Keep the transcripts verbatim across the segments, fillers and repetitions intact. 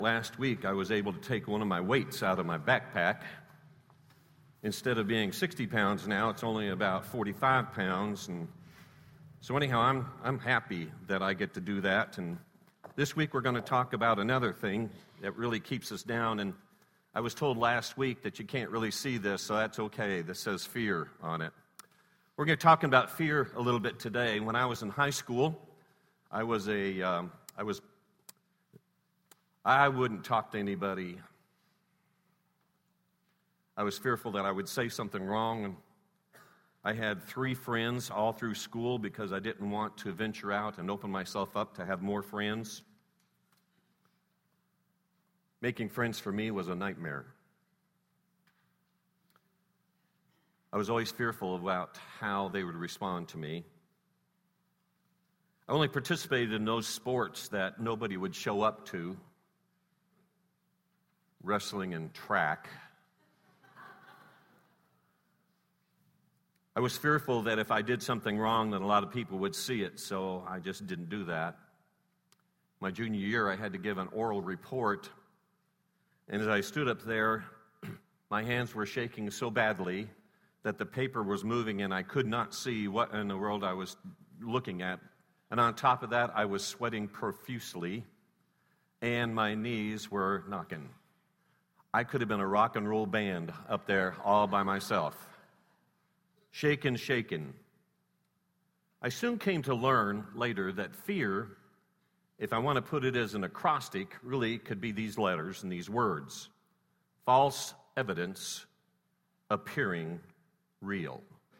Last week, I was able to take one of my weights out of my backpack. Instead of being sixty pounds now, it's only about forty-five pounds. And so anyhow, I'm I'm happy that I get to do that. And this week, we're going to talk about another thing that really keeps us down. And I was told last week that you can't really see this, so that's okay. This says fear on it. We're going to talk about fear a little bit today. When I was in high school, I was a um, I was I wouldn't talk to anybody. I was fearful that I would say something wrong. And I had three friends all through school because I didn't want to venture out and open myself up to have more friends. Making friends for me was a nightmare. I was always fearful about how they would respond to me. I only participated in those sports that nobody would show up to. Wrestling and track. I was fearful that if I did something wrong, that a lot of people would see it, so I just didn't do that. My junior year, I had to give an oral report, and as I stood up there, my hands were shaking so badly that the paper was moving and I could not see what in the world I was looking at. And on top of that, I was sweating profusely, and my knees were knocking. I could have been a rock and roll band up there all by myself. Shaken, shaken. I soon came to learn later that fear, if I want to put it as an acrostic, really could be these letters and these words. False evidence appearing real.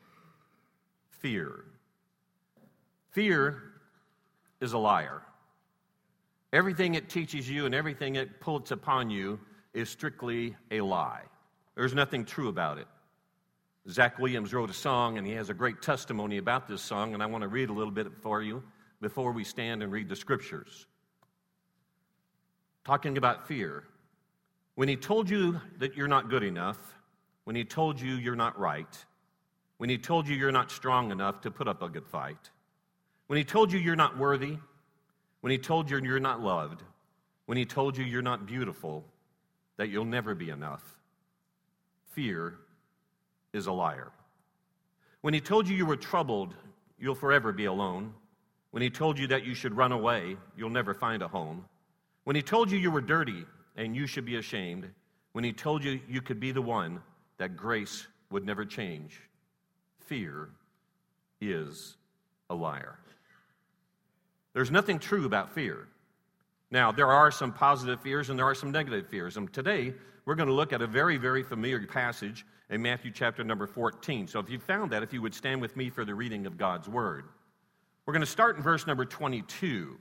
Fear. Fear is a liar. Everything it teaches you and everything it puts upon you is strictly a lie. There's nothing true about it. Zach Williams wrote a song, and he has a great testimony about this song, and I want to read a little bit for you before we stand and read the scriptures. Talking about fear. When he told you that you're not good enough, when he told you you're not right, when he told you you're not strong enough to put up a good fight, when he told you you're not worthy, when he told you you're not loved, when he told you you're not beautiful, that you'll never be enough, fear is a liar. When he told you you were troubled, you'll forever be alone. When he told you that you should run away, you'll never find a home. When he told you you were dirty and you should be ashamed. When he told you you could be the one that grace would never change, fear is a liar. There's nothing true about fear. Now, there are some positive fears and there are some negative fears. And today, we're going to look at a very, very familiar passage in Matthew chapter number fourteen. So if you found that, if you would stand with me for the reading of God's word. We're going to start in verse number twenty-two.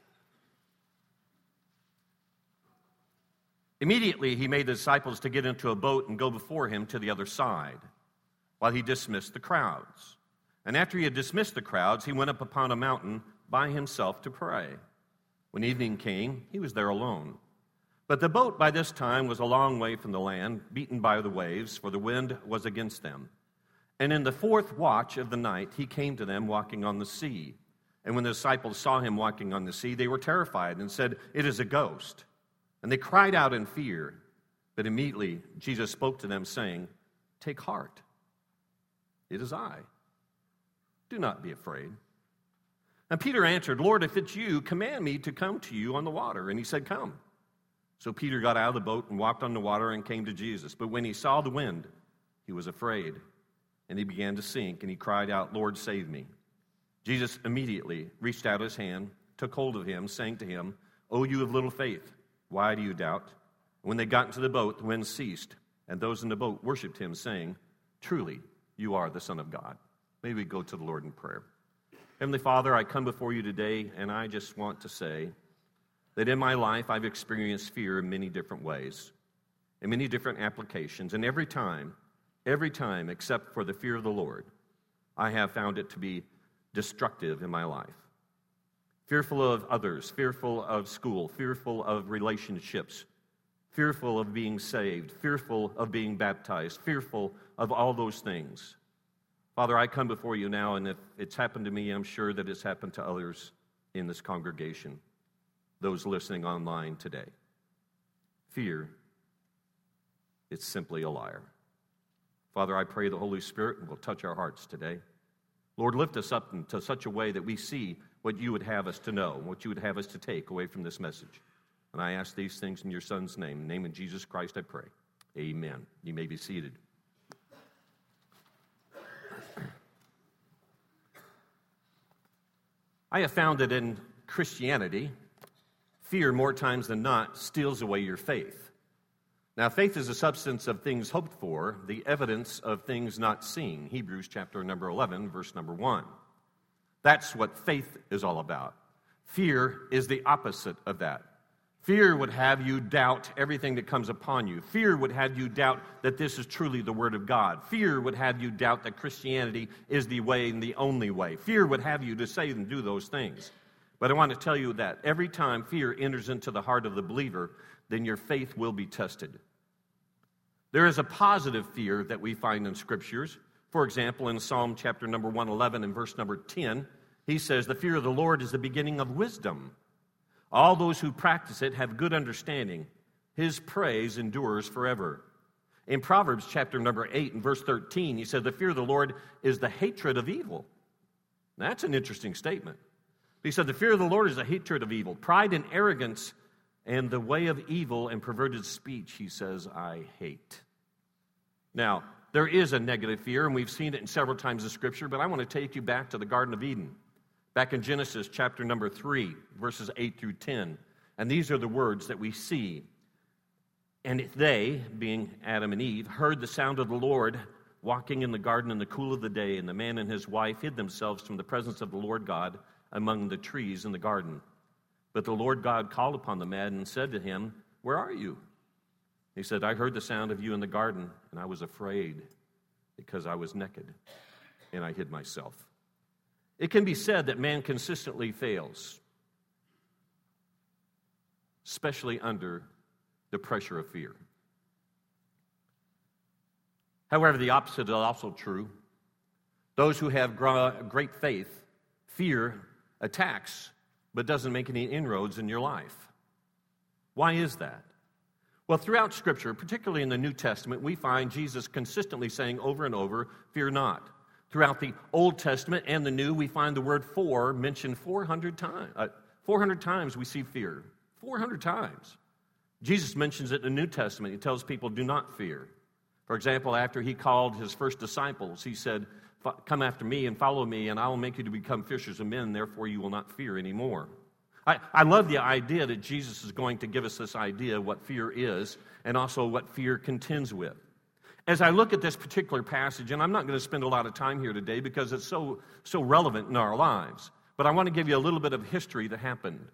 Immediately, he made the disciples to get into a boat and go before him to the other side, while he dismissed the crowds. And after he had dismissed the crowds, he went up upon a mountain by himself to pray. When evening came, he was there alone. But the boat by this time was a long way from the land, beaten by the waves, for the wind was against them. And in the fourth watch of the night, he came to them walking on the sea. And when the disciples saw him walking on the sea, they were terrified and said, "It is a ghost." And they cried out in fear. But immediately Jesus spoke to them, saying, "Take heart, it is I. Do not be afraid." And Peter answered, "Lord, if it's you, command me to come to you on the water." And he said, "Come." So Peter got out of the boat and walked on the water and came to Jesus. But when he saw the wind, he was afraid, and he began to sink, and he cried out, "Lord, save me." Jesus immediately reached out his hand, took hold of him, saying to him, "O you of little faith, why do you doubt?" And when they got into the boat, the wind ceased, and those in the boat worshipped him, saying, "Truly, you are the Son of God." May we go to the Lord in prayer. Heavenly Father, I come before you today, and I just want to say that in my life I've experienced fear in many different ways, in many different applications, and every time, every time except for the fear of the Lord, I have found it to be destructive in my life. Fearful of others, fearful of school, fearful of relationships, fearful of being saved, fearful of being baptized, fearful of all those things. Father, I come before you now, and if it's happened to me, I'm sure that it's happened to others in this congregation, those listening online today. Fear, it's simply a liar. Father, I pray the Holy Spirit will touch our hearts today. Lord, lift us up into such a way that we see what you would have us to know, what you would have us to take away from this message. And I ask these things in your Son's name. In the name of Jesus Christ, I pray. Amen. You may be seated. I have found that in Christianity, fear more times than not steals away your faith. Now, faith is a substance of things hoped for, the evidence of things not seen. Hebrews chapter number eleven, verse number one. That's what faith is all about. Fear is the opposite of that. Fear would have you doubt everything that comes upon you. Fear would have you doubt that this is truly the Word of God. Fear would have you doubt that Christianity is the way and the only way. Fear would have you to say and do those things. But I want to tell you that every time fear enters into the heart of the believer, then your faith will be tested. There is a positive fear that we find in Scriptures. For example, in Psalm chapter number one eleven and verse number ten, he says, "The fear of the Lord is the beginning of wisdom. All those who practice it have good understanding. His praise endures forever." In Proverbs chapter number eight and verse thirteen, he said, "The fear of the Lord is the hatred of evil." Now, that's an interesting statement. He said, "The fear of the Lord is the hatred of evil. Pride and arrogance and the way of evil and perverted speech," he says, "I hate." Now, there is a negative fear, and we've seen it in several times in Scripture, but I want to take you back to the Garden of Eden. Back in Genesis chapter number three, verses eight through ten. And these are the words that we see. "And they," being Adam and Eve, "heard the sound of the Lord walking in the garden in the cool of the day, and the man and his wife hid themselves from the presence of the Lord God among the trees in the garden. But the Lord God called upon the man and said to him, 'Where are you?' He said, 'I heard the sound of you in the garden, and I was afraid because I was naked, and I hid myself.'" It can be said that man consistently fails, especially under the pressure of fear. However, the opposite is also true. Those who have great faith, fear attacks, but doesn't make any inroads in your life. Why is that? Well, throughout Scripture, particularly in the New Testament, we find Jesus consistently saying over and over, "Fear not." Throughout the Old Testament and the New, we find the word "for" mentioned four hundred times. Uh, four hundred times we see fear. four hundred times. Jesus mentions it in the New Testament. He tells people, "Do not fear." For example, after he called his first disciples, he said, "Come after me and follow me, and I will make you to become fishers of men, therefore you will not fear anymore." I, I love the idea that Jesus is going to give us this idea of what fear is and also what fear contends with. As I look at this particular passage, and I'm not going to spend a lot of time here today because it's so, so relevant in our lives, but I want to give you a little bit of history that happened.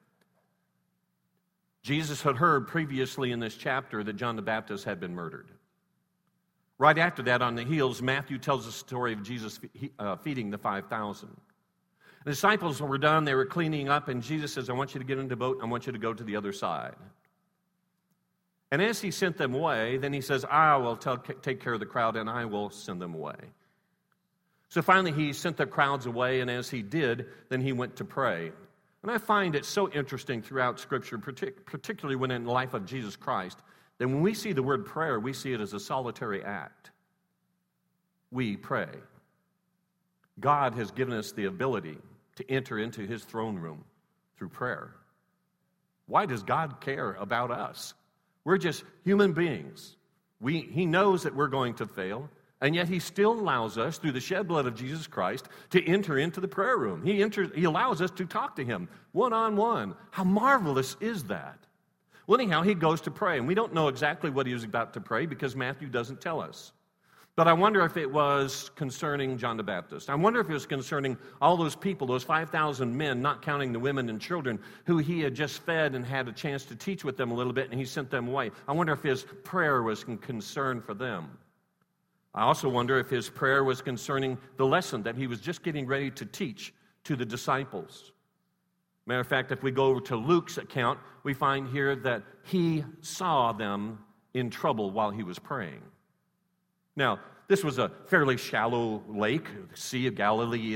Jesus had heard previously in this chapter that John the Baptist had been murdered. Right after that, on the heels, Matthew tells the story of Jesus uh, feeding the five thousand. The disciples were done, they were cleaning up, and Jesus says, "I want you to get into the boat, I want you to go to the other side." And as he sent them away, then he says, "I will tell, take care of the crowd, and I will send them away." So finally, he sent the crowds away, and as he did, then he went to pray. And I find it so interesting throughout Scripture, partic- particularly when in the life of Jesus Christ, that when we see the word prayer, we see it as a solitary act. We pray. God has given us the ability to enter into his throne room through prayer. Why does God care about us? We're just human beings. We, he knows that we're going to fail, and yet he still allows us, through the shed blood of Jesus Christ, to enter into the prayer room. He, enters, he allows us to talk to him one-on-one. How marvelous is that? Well, anyhow, he goes to pray, and we don't know exactly what he was about to pray because Matthew doesn't tell us. But I wonder if it was concerning John the Baptist. I wonder if it was concerning all those people, those five thousand men, not counting the women and children, who he had just fed and had a chance to teach with them a little bit, and he sent them away. I wonder if his prayer was concern for them. I also wonder if his prayer was concerning the lesson that he was just getting ready to teach to the disciples. Matter of fact, if we go over to Luke's account, we find here that he saw them in trouble while he was praying. Now, this was a fairly shallow lake, the Sea of Galilee is,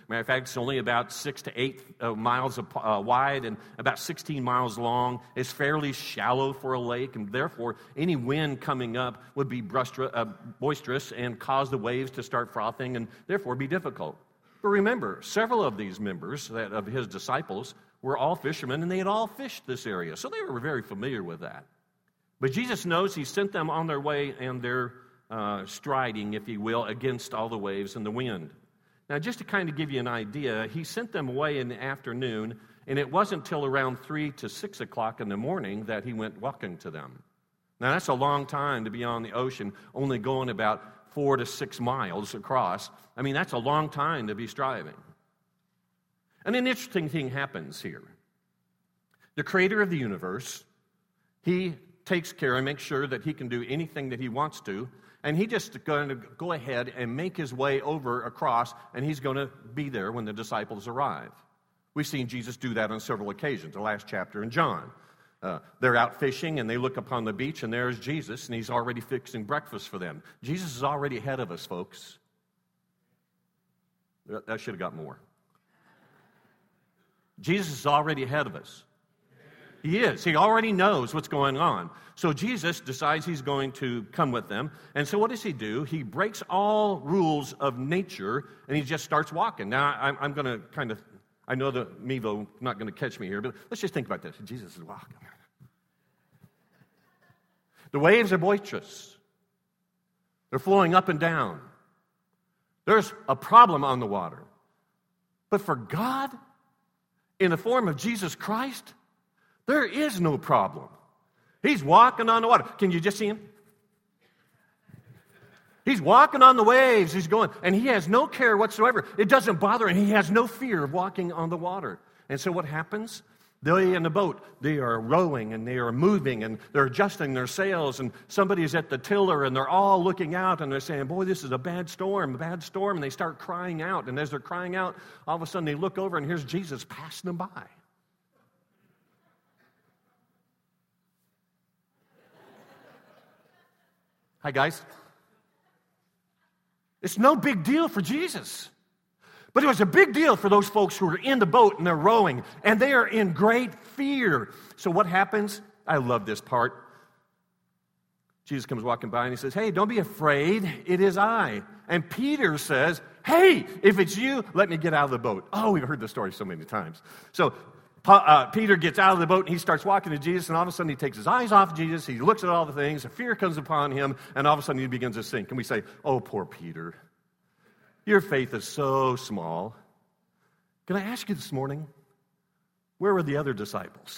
Matter of fact, it's only about six to eight uh, miles uh, wide and about sixteen miles long. It's fairly shallow for a lake, and therefore any wind coming up would be brustra- uh, boisterous and cause the waves to start frothing and therefore be difficult. But remember, several of these members that, of his disciples were all fishermen, and they had all fished this area, so they were very familiar with that. But Jesus knows he sent them on their way, and they're uh, striding, if you will, against all the waves and the wind. Now, just to kind of give you an idea, he sent them away in the afternoon, and it wasn't till around three to six o'clock in the morning that he went walking to them. Now, that's a long time to be on the ocean, only going about four to six miles across. I mean, that's a long time to be striving. And an interesting thing happens here. The creator of the universe, he takes care and makes sure that he can do anything that he wants to, and he just going to go ahead and make his way over across, and he's going to be there when the disciples arrive. We've seen Jesus do that on several occasions, the last chapter in John. Uh, they're out fishing, and they look upon the beach, and there's Jesus, and he's already fixing breakfast for them. Jesus is already ahead of us, folks. That should have got more. Jesus is already ahead of us. He is. He already knows what's going on. So Jesus decides he's going to come with them. And so what does he do? He breaks all rules of nature, and he just starts walking. Now, I'm, I'm going to kind of, I know the Mevo not going to catch me here, but let's just think about this. Jesus is walking. The waves are boisterous. They're flowing up and down. There's a problem on the water. But for God, in the form of Jesus Christ, there is no problem. He's walking on the water. Can you just see him? He's walking on the waves. He's going, and he has no care whatsoever. It doesn't bother him. He has no fear of walking on the water. And so what happens? They in the boat, they are rowing and they are moving and they're adjusting their sails, and somebody's at the tiller and they're all looking out and they're saying, boy, this is a bad storm, a bad storm. And they start crying out. And as they're crying out, all of a sudden they look over and here's Jesus passing them by. Hi, guys. It's no big deal for Jesus. But it was a big deal for those folks who are in the boat and they're rowing, and they are in great fear. So what happens? I love this part. Jesus comes walking by and he says, hey, don't be afraid. It is I. And Peter says, hey, if it's you, let me get out of the boat. Oh, we've heard this story so many times. So uh, Peter gets out of the boat and he starts walking to Jesus, and all of a sudden he takes his eyes off Jesus. He looks at all the things. A fear comes upon him, and all of a sudden he begins to sink. And we say, oh, poor Peter. Your faith is so small. Can I ask you this morning, where were the other disciples?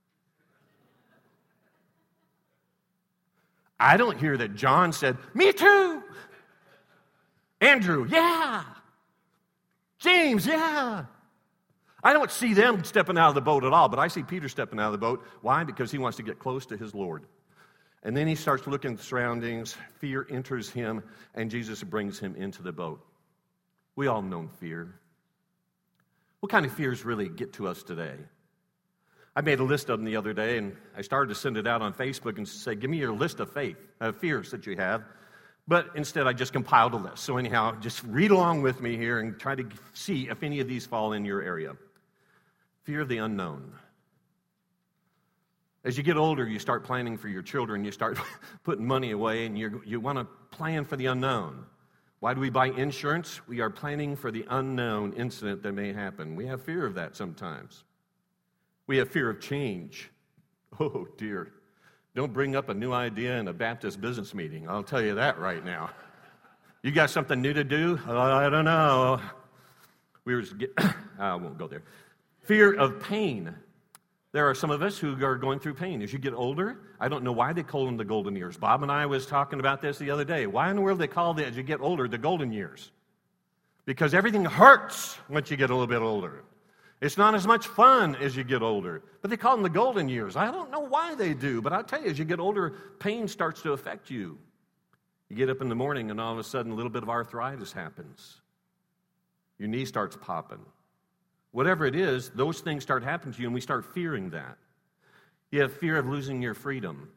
I don't hear that John said, me too. Andrew, yeah. James, yeah. I don't see them stepping out of the boat at all, but I see Peter stepping out of the boat. Why? Because he wants to get close to his Lord. And then he starts looking at the surroundings. Fear enters him, and Jesus brings him into the boat. We all know fear. What kind of fears really get to us today? I made a list of them the other day, and I started to send it out on Facebook and say, give me your list of faith, uh, fears that you have. But instead, I just compiled a list. So anyhow, just read along with me here and try to see if any of these fall in your area. Fear of the unknown. As you get older, you start planning for your children. You start putting money away, and you you want to plan for the unknown. Why do we buy insurance? We are planning for the unknown incident that may happen. We have fear of that sometimes. We have fear of change. Oh, dear. Don't bring up a new idea in a Baptist business meeting. I'll tell you that right now. You got something new to do? Oh, I don't know. We were just get, I won't go there. Fear of pain. There are some of us who are going through pain. As you get older, I don't know why they call them the golden years. Bob and I was talking about this the other day. Why in the world they call it, as you get older, the golden years? Because everything hurts once you get a little bit older. It's not as much fun as you get older. But they call them the golden years. I don't know why they do, but I'll tell you, as you get older, pain starts to affect you. You get up in the morning and all of a sudden a little bit of arthritis happens. Your knee starts popping. Whatever it is, those things start happening to you, and we start fearing that. You have fear of losing your freedom.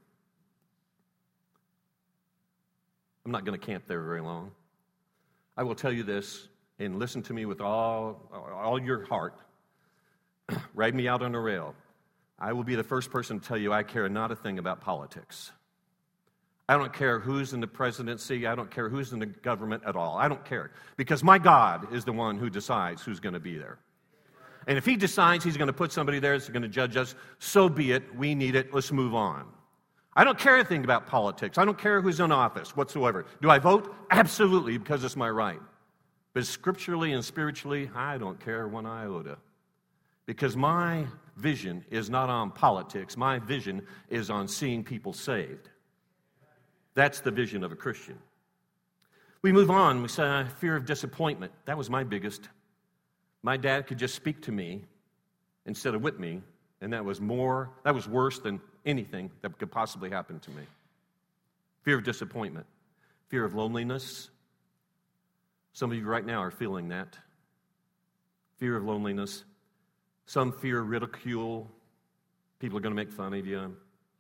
I'm not going to camp there very long. I will tell you this. and listen to me with all, all your heart, ride me out on a rail, I will be the first person to tell you I care not a thing about politics. I don't care who's in the presidency. I don't care who's in the government at all. I don't care. Because my God is the one who decides who's going to be there. And if he decides he's going to put somebody there that's going to judge us, so be it. We need it. Let's move on. I don't care anything about politics. I don't care who's in office whatsoever. Do I vote? Absolutely, because it's my right. But scripturally and spiritually, I don't care one iota. Because my vision is not on politics. My vision is on seeing people saved. That's the vision of a Christian. We move on. We say, fear of disappointment. That was my biggest. My dad could just speak to me instead of with me, and that was more, that was worse than anything that could possibly happen to me. Fear of disappointment. Fear of loneliness. Some of you right now are feeling that. Fear of loneliness. Some fear ridicule. People are going to make fun of you.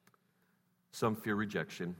Some fear rejection.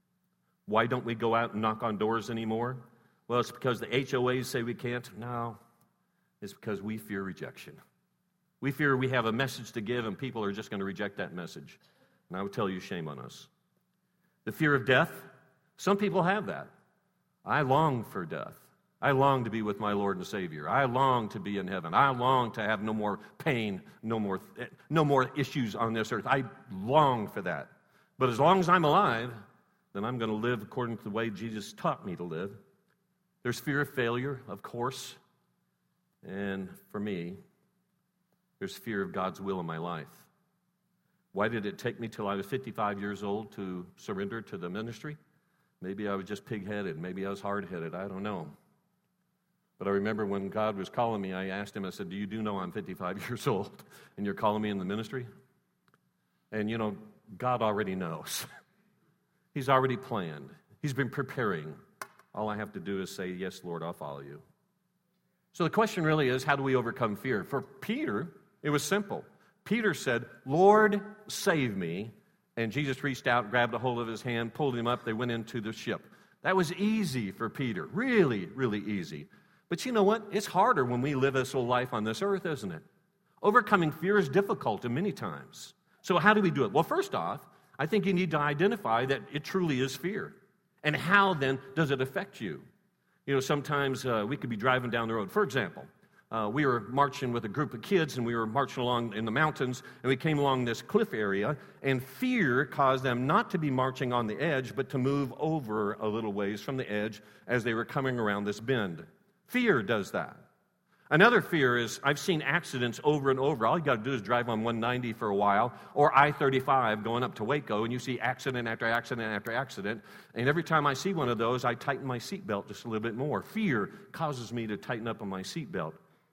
Why don't we go out and knock on doors anymore? Well, it's because the H O As say we can't. No, it's because we fear rejection. We fear we have a message to give and people are just going to reject that message. And I would tell you, shame on us. The fear of death, some people have that. I long for death. I long to be with my Lord and Savior. I long to be in heaven. I long to have no more pain, no more, no more issues on this earth. I long for that. But as long as I'm alive, then I'm going to live according to the way Jesus taught me to live. There's fear of failure, of course. And for me, there's fear of God's will in my life. Why did it take me till I was fifty-five years old to surrender to the ministry? Maybe I was just pig-headed. Maybe I was hard-headed. I don't know. But I remember when God was calling me, I asked him, I said, do you do know I'm fifty-five years old and you're calling me in the ministry? And, you know, God already knows. He's already planned. He's been preparing. All I have to do is say, yes, Lord, I'll follow you. So the question really is, how do we overcome fear? For Peter, it was simple. Peter said, Lord, save me. And Jesus reached out, grabbed a hold of his hand, pulled him up. They went into the ship. That was easy for Peter. Really, really easy. But you know what? It's harder when we live this whole life on this earth, isn't it? Overcoming fear is difficult in many times. So how do we do it? Well, first off, I think you need to identify that it truly is fear. And how, then, does it affect you? You know, sometimes uh, we could be driving down the road. For example, uh, we were marching with a group of kids, and we were marching along in the mountains, and we came along this cliff area, and fear caused them not to be marching on the edge, but to move over a little ways from the edge as they were coming around this bend. Fear does that. Another fear is, I've seen accidents over and over. All you got to do is drive on one ninety for a while, or I thirty-five going up to Waco, and you see accident after accident after accident. And every time I see one of those, I tighten my seatbelt just a little bit more. Fear causes me to tighten up on my seatbelt.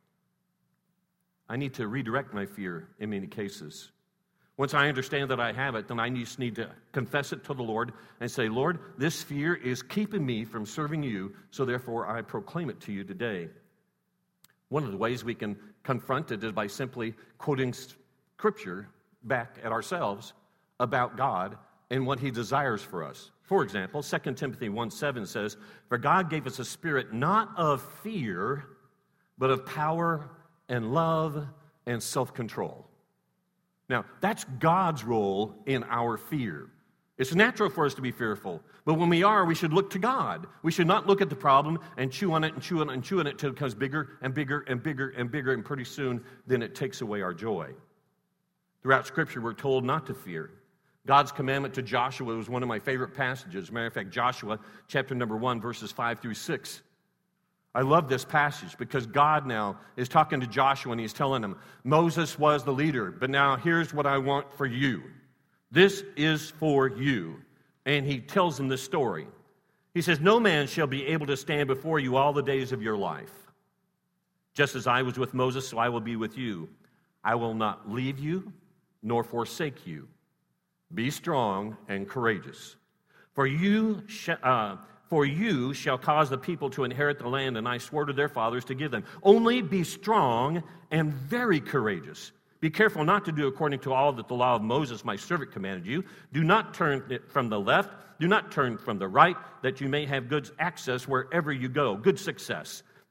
I need to redirect my fear in many cases. Once I understand that I have it, then I just need to confess it to the Lord and say, Lord, this fear is keeping me from serving you, so therefore I proclaim it to you today. One of the ways we can confront it is by simply quoting Scripture back at ourselves about God and what He desires for us. For example, Second Timothy one seven says, For God gave us a spirit not of fear, but of power and love and self-control. Now, that's God's role in our fear. It's natural for us to be fearful, but when we are, we should look to God. We should not look at the problem and chew on it and chew on it and chew on it until it becomes bigger and bigger and bigger and bigger, and pretty soon, then it takes away our joy. Throughout Scripture, we're told not to fear. God's commandment to Joshua was one of my favorite passages. As a matter of fact, Joshua, chapter number one, verses five through six. I love this passage because God now is talking to Joshua and He's telling him, Moses was the leader, but now here's what I want for you. This is for you. And He tells him this story. He says, No man shall be able to stand before you all the days of your life. Just as I was with Moses, so I will be with you. I will not leave you nor forsake you. Be strong and courageous. For you, sh- uh, for you shall cause the people to inherit the land, and I swore to their fathers to give them. Only be strong and very courageous. Be careful not to do according to all that the law of Moses, my servant, commanded you. Do not turn from the left. Do not turn from the right, that you may have good access wherever you go. Good success.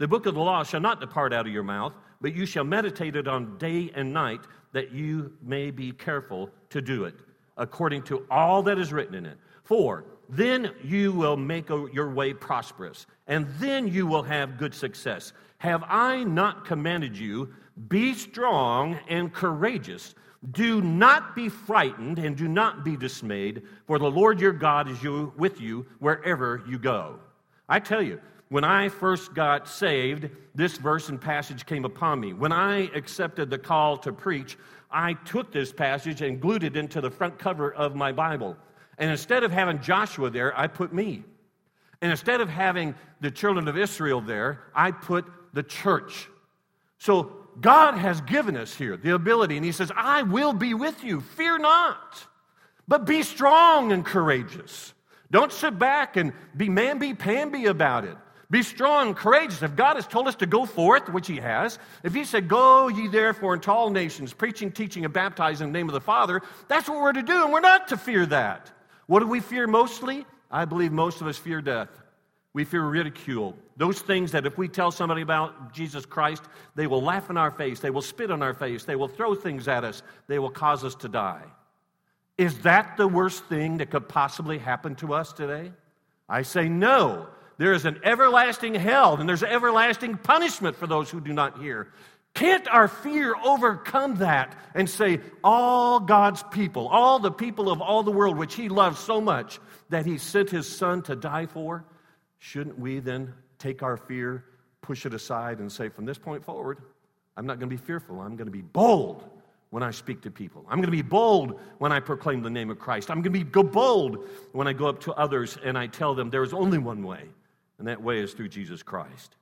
The book of the law shall not depart out of your mouth, but you shall meditate it on day and night, that you may be careful to do it, according to all that is written in it. For then you will make your way prosperous, and then you will have good success. Have I not commanded you? Be strong and courageous. Do not be frightened and do not be dismayed, for the Lord your God is you, with you wherever you go. I tell you, when I first got saved, this verse and passage came upon me. When I accepted the call to preach, I took this passage and glued it into the front cover of my Bible. And instead of having Joshua there, I put me. And instead of having the children of Israel there, I put the church. So God has given us here the ability, and he says, I will be with you. Fear not, but be strong and courageous. Don't sit back and be mamby-pamby about it. Be strong and courageous. If God has told us to go forth, which he has, if he said, go ye therefore into all nations, preaching, teaching, and baptizing in the name of the Father, that's what we're to do, and we're not to fear that. What do we fear mostly? I believe most of us fear death. We fear ridicule. Those things that if we tell somebody about Jesus Christ, they will laugh in our face, they will spit on our face, they will throw things at us, they will cause us to die. Is that the worst thing that could possibly happen to us today? I say no. There is an everlasting hell, and there's everlasting punishment for those who do not hear. Can't our fear overcome that and say, all God's people, all the people of all the world, which he loves so much, that he sent his son to die for? Shouldn't we then take our fear, push it aside, and say, from this point forward, I'm not going to be fearful. I'm going to be bold when I speak to people. I'm going to be bold when I proclaim the name of Christ. I'm going to be go bold when I go up to others and I tell them there is only one way, and that way is through Jesus Christ.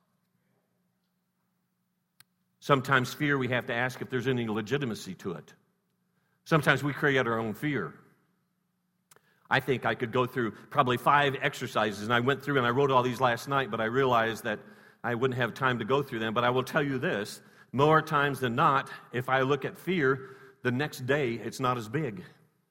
Sometimes fear, we have to ask if there's any legitimacy to it. Sometimes we create our own fear. I think I could go through probably five exercises, and I went through and I wrote all these last night, but I realized that I wouldn't have time to go through them. But I will tell you this, more times than not, if I look at fear, the next day it's not as big. If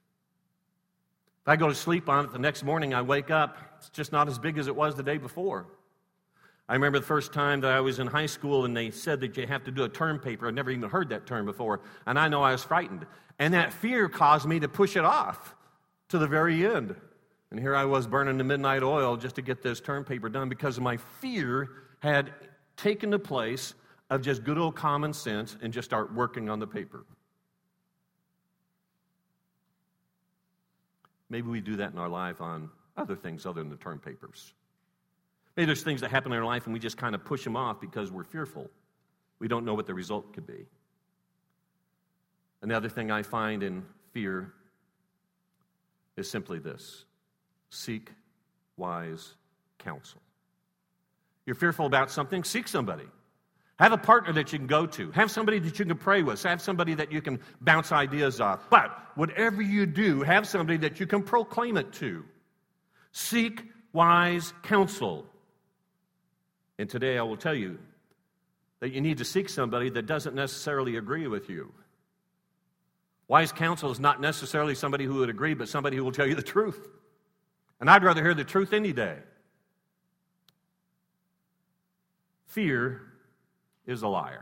I go to sleep on it, the next morning I wake up, it's just not as big as it was the day before. I remember the first time that I was in high school and they said that you have to do a term paper. I'd never even heard that term before, and I know I was frightened. And that fear caused me to push it off to the very end. And here I was burning the midnight oil just to get this term paper done because my fear had taken the place of just good old common sense and just start working on the paper. Maybe we do that in our life on other things other than the term papers. Maybe there's things that happen in our life and we just kind of push them off because we're fearful. We don't know what the result could be. Another thing I find in fear is simply this: seek wise counsel. You're fearful about something, seek somebody. Have a partner that you can go to. Have somebody that you can pray with. Have somebody that you can bounce ideas off. But whatever you do, have somebody that you can proclaim it to. Seek wise counsel. And today I will tell you that you need to seek somebody that doesn't necessarily agree with you. Wise counsel is not necessarily somebody who would agree, but somebody who will tell you the truth. And I'd rather hear the truth any day. Fear is a liar.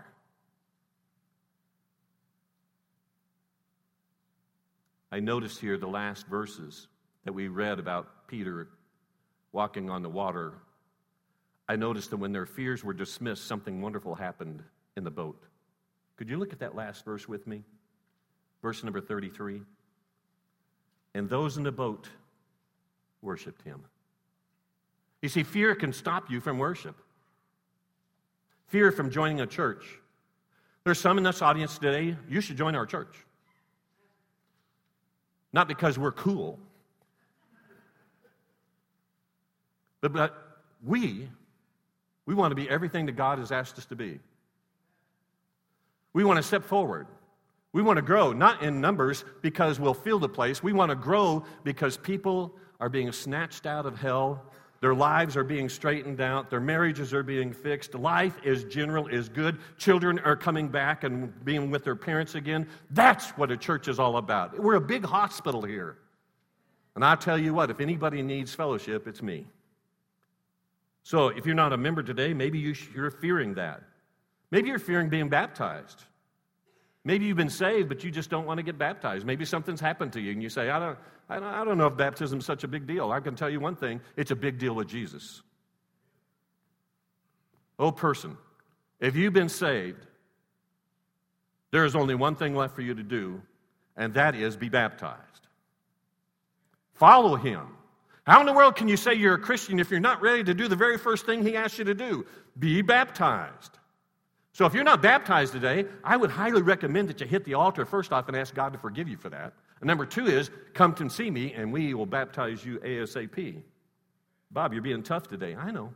I noticed here the last verses that we read about Peter walking on the water. I noticed that when their fears were dismissed, something wonderful happened in the boat. Could you look at that last verse with me? Verse number thirty-three. And those in the boat worshiped him. You see, fear can stop you from worship. Fear from joining a church. There's some in this audience today, you should join our church. Not because we're cool, but, but we, we want to be everything that God has asked us to be. We want to step forward. We want to grow, not in numbers because we'll fill the place. We want to grow because people are being snatched out of hell. Their lives are being straightened out. Their marriages are being fixed. Life is general, is good. Children are coming back and being with their parents again. That's what a church is all about. We're a big hospital here. And I tell you what, if anybody needs fellowship, it's me. So if you're not a member today, maybe you sh- you're fearing that. Maybe you're fearing being baptized. Maybe you've been saved, but you just don't want to get baptized. Maybe something's happened to you, and you say, I don't, I don't, I don't know if baptism's such a big deal. I can tell you one thing, it's a big deal with Jesus. Oh, person, if you've been saved, there is only one thing left for you to do, and that is be baptized. Follow him. How in the world can you say you're a Christian if you're not ready to do the very first thing he asks you to do? Be baptized. So if you're not baptized today, I would highly recommend that you hit the altar first off and ask God to forgive you for that. And number two is, come to see me and we will baptize you ASAP. Bob, you're being tough today. I know.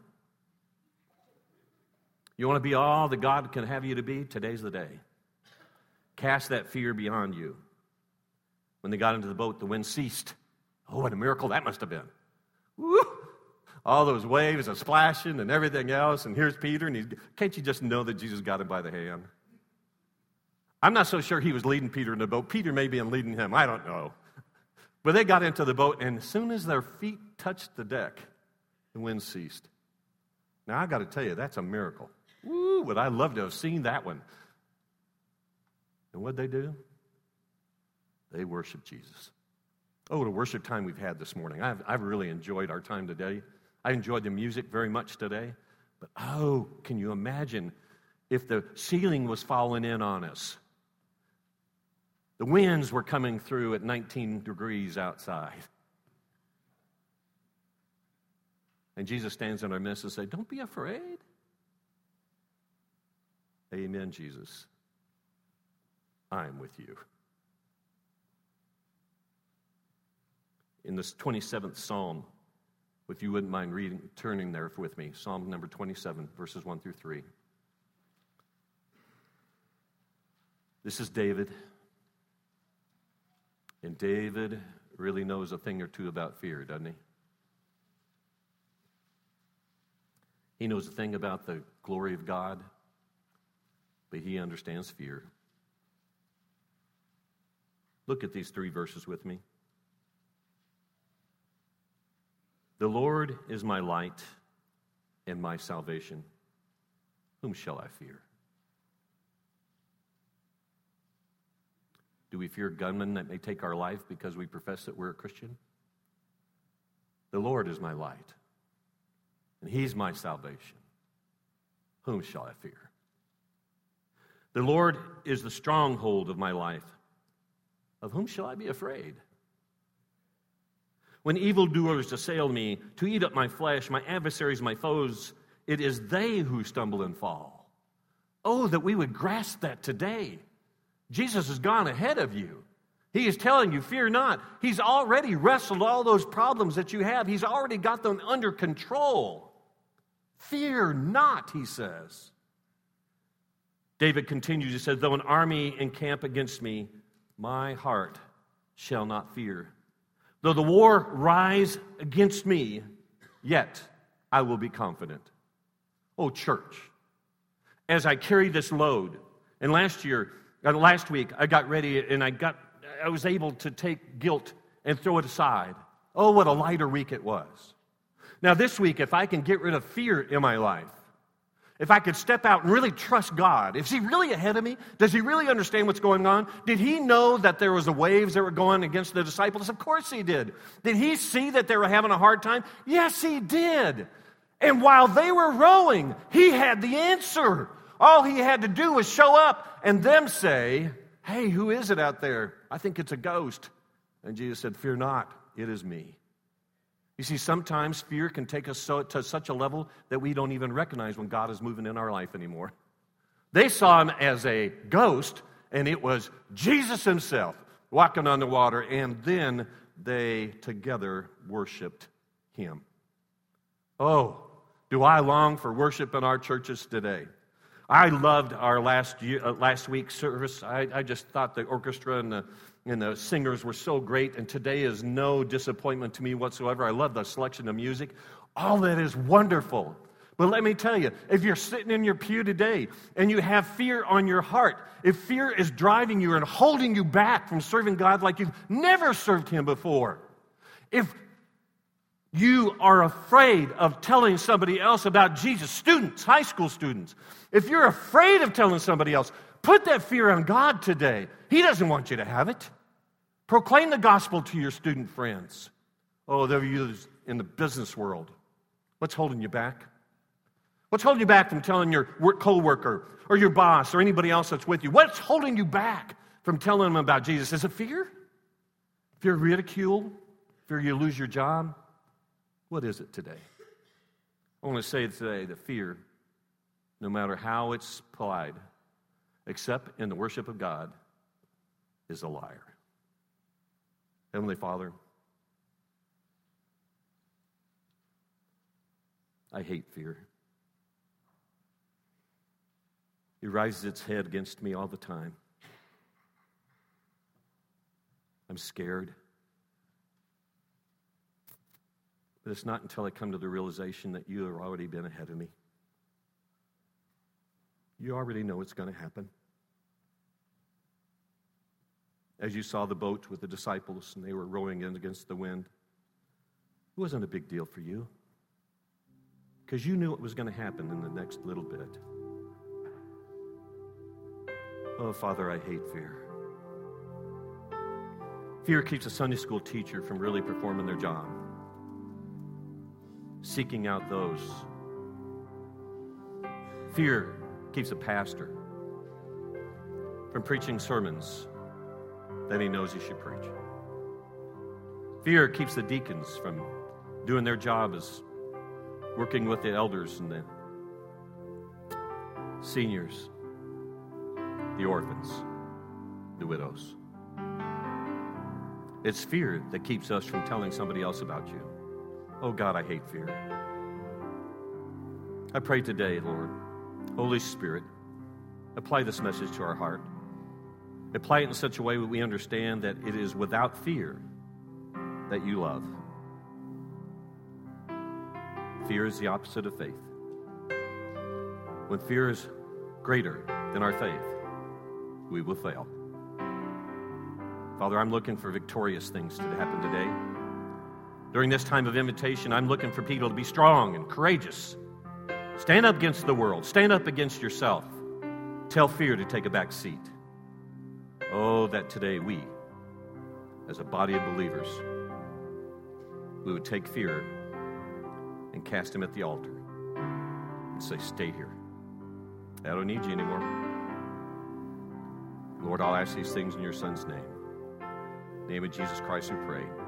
You want to be all that God can have you to be? Today's the day. Cast that fear beyond you. When they got into the boat, the wind ceased. Oh, what a miracle that must have been. Woo! All those waves are splashing and everything else, and here's Peter, and he's, can't you just know that Jesus got him by the hand? I'm not so sure he was leading Peter in the boat. Peter may be leading him, I don't know. But they got into the boat, and as soon as their feet touched the deck, the wind ceased. Now, I got to tell you, that's a miracle. Woo, would I love to have seen that one. And what'd they do? They worshiped Jesus. Oh, what a worship time we've had this morning. I've, I've really enjoyed our time today. I enjoyed the music very much today. But oh, can you imagine if the ceiling was falling in on us? The winds were coming through at nineteen degrees outside. And Jesus stands in our midst and says, don't be afraid. Amen, Jesus. I'm with you. In this twenty-seventh Psalm, if you wouldn't mind reading, turning there with me, Psalm number twenty-seven, verses one through three. This is David. And David really knows a thing or two about fear, doesn't he? He knows a thing about the glory of God, but he understands fear. Look at these three verses with me. The Lord is my light and my salvation. Whom shall I fear? Do we fear gunmen that may take our life because we profess that we're a Christian? The Lord is my light, and he's my salvation. Whom shall I fear? The Lord is the stronghold of my life. Of whom shall I be afraid? When evildoers assail me to eat up my flesh, my adversaries, my foes, it is they who stumble and fall. Oh, that we would grasp that today. Jesus has gone ahead of you. He is telling you, fear not. He's already wrestled all those problems that you have. He's already got them under control. Fear not, he says. David continues, he says, though an army encamp against me, my heart shall not fear. Though the war rise against me, yet I will be confident. Oh, church, as I carry this load, and last year, uh, last week, I got ready and I got, I was able to take guilt and throw it aside. Oh, what a lighter week it was. Now this week, if I can get rid of fear in my life, if I could step out and really trust God, is he really ahead of me? Does he really understand what's going on? Did he know that there was the waves that were going against the disciples? Of course he did. Did he see that they were having a hard time? Yes, he did. And while they were rowing, he had the answer. All he had to do was show up and them say, hey, who is it out there? I think it's a ghost. And Jesus said, fear not, it is me. You see, sometimes fear can take us so, to such a level that we don't even recognize when God is moving in our life anymore. They saw him as a ghost, and it was Jesus himself walking on the water, and then they together worshiped him. Oh, do I long for worship in our churches today. I loved our last year, uh, last week's service. I, I just thought the orchestra and the And the singers were so great, and today is no disappointment to me whatsoever. I love the selection of music. All that is wonderful. But let me tell you, if you're sitting in your pew today and you have fear on your heart, if fear is driving you and holding you back from serving God like you've never served him before, if You are afraid of telling somebody else about Jesus. Students, high school students, if you're afraid of telling somebody else, put that fear on God today. He doesn't want you to have it. Proclaim the gospel to your student friends. Oh, they're used in the business world. What's holding you back? What's holding you back from telling your work co-worker or your boss or anybody else that's with you? What's holding you back from telling them about Jesus? Is it fear? Fear of ridicule? Fear you lose your job? What is it today? I want to say today that fear, no matter how it's applied, except in the worship of God, is a liar. Heavenly Father, I hate fear. It rises its head against me all the time. I'm scared. But it's not until I come to the realization that you have already been ahead of me. You already know what's going to happen. As you saw the boat with the disciples and they were rowing in against the wind, it wasn't a big deal for you because you knew what was going to happen in the next little bit. Oh, Father, I hate fear. Fear keeps a Sunday school teacher from really performing their job, seeking out those. Fear keeps a pastor from preaching sermons that he knows he should preach. Fear keeps the deacons from doing their job as working with the elders and the seniors, the orphans, the widows. It's fear that keeps us from telling somebody else about you. Oh God, I hate fear. I pray today, Lord, Holy Spirit, apply this message to our heart. Apply it in such a way that we understand that it is without fear that you love. Fear is the opposite of faith. When fear is greater than our faith, we will fail. Father, I'm looking for victorious things to happen today. During this time of invitation, I'm looking for people to be strong and courageous. Stand up against the world. Stand up against yourself. Tell fear to take a back seat. Oh, that today we, as a body of believers, we would take fear and cast him at the altar and say, stay here. I don't need you anymore. Lord, I'll ask these things in your Son's name. In the name of Jesus Christ we pray.